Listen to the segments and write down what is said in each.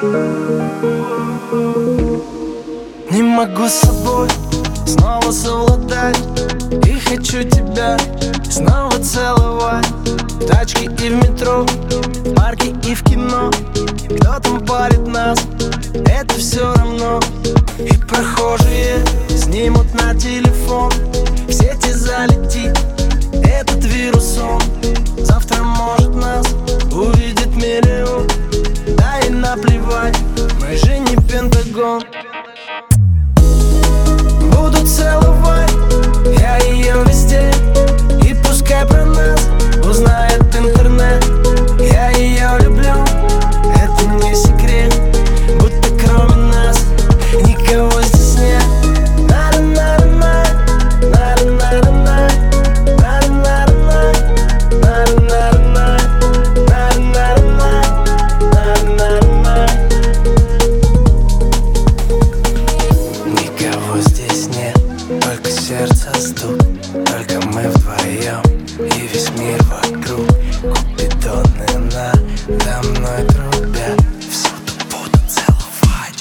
Не могу с собой снова совладать, и хочу тебя снова целовать. В тачке и в метро, в парке и в кино. Кто там палит нас, это все равно. И прохожие снимут на телефон, в сети залетит этот вирус он. Завтра может нас увидит миллион. Да и наплевать, мы же не Пентагон. Буду целовать я ее везде, и пускай про нас узнает интернет. Я ее люблю, это не секрет, будто кроме нас никого здесь нет. Никого здесь нет, только сердце стук, только мы вдвоем и весь мир вокруг. Купидоны надо мной трубят, всюду буду целовать.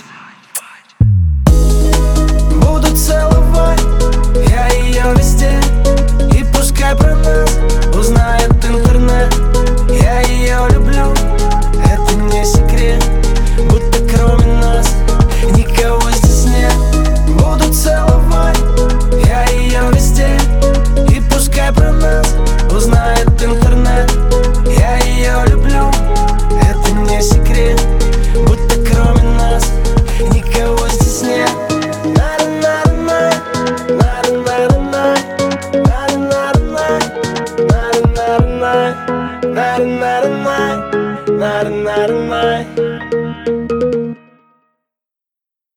Буду целовать я ее везде, и пускай про нас узнает интернет. Я ее люблю, это не секрет, будто кроме нас никого здесь нет. Буду целовать я ее везде, и пускай про нас узнает интернет. Я ее люблю, это не секрет, будто кроме нас никого здесь нет. Not a night.